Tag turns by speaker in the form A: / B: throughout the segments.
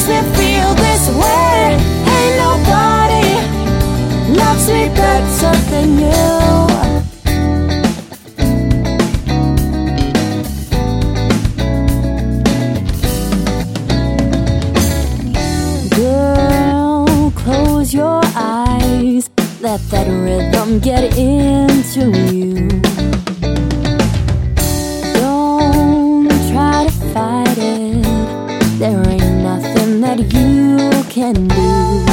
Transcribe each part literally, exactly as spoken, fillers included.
A: makes me feel this way. Ain't nobody loves me better than you. Girl, close your eyes, let that rhythm get into you. Don't try to fight it, there ain't nothing that you can do.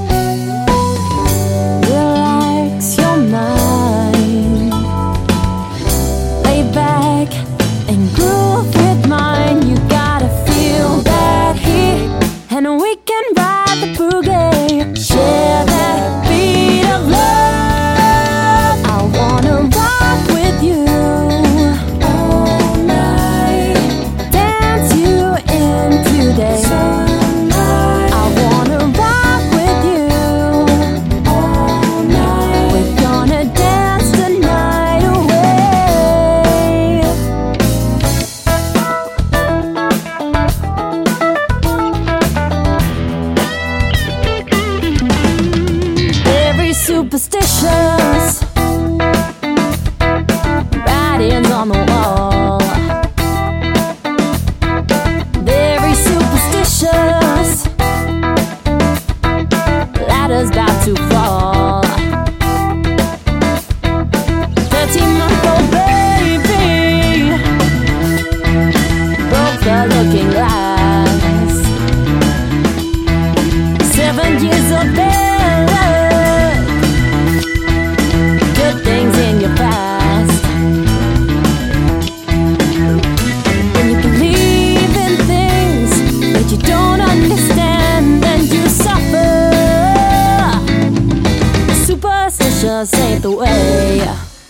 A: Relax your mind, lay back and groove with mine. You gotta feel that heat, and we can ride the boogie. Share that beat of love. I wanna rock with you all night, dance you in today. I wanna rock with you all night. We're gonna dance the night away. Very superstitious writings on the wall. Very superstitious, ladder's about to fall. Thirteen month old baby broke the looking glass. Seven years of bad luck, good things in your past. When you believe in things that you don't understand, then you suffer. Superstitious ain't the way.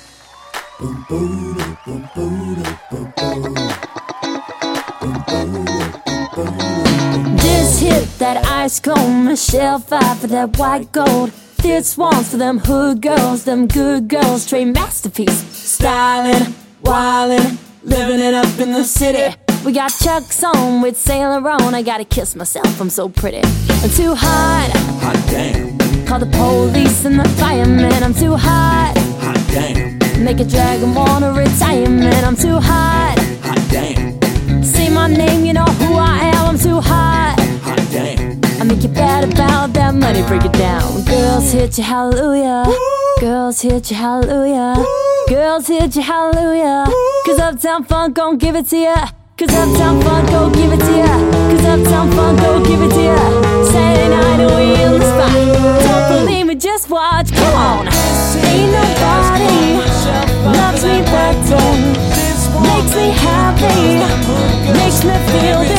A: This hit that ice cold, Michelle fight for that white gold. This one's for them hood girls, them good girls, trade masterpiece. Styling, wildin', living it up in the city. We got Chuck's on with Sailor on. I gotta kiss myself, I'm so pretty. I'm too hot,
B: Hot damn,
A: call the police and the firemen. I'm too hot,
B: hot damn,
A: make a dragon wanna retirement. I'm too hot,
B: hot damn,
A: say my name, you know who I am. I'm too hot,
B: hot damn.
A: I make you bad about that money, break it down. Girls hit you hallelujah, girls hit you hallelujah, girls hit you hallelujah. Cause Uptown Funk gon' give it to ya. Cause Uptown Funk gon' give it to ya. Cause Uptown Funk gon' give it to ya. Saturday night and we in the spot. Don't believe me, just watch, come on. Ain't nobody loves me better, makes me happy, makes me feel this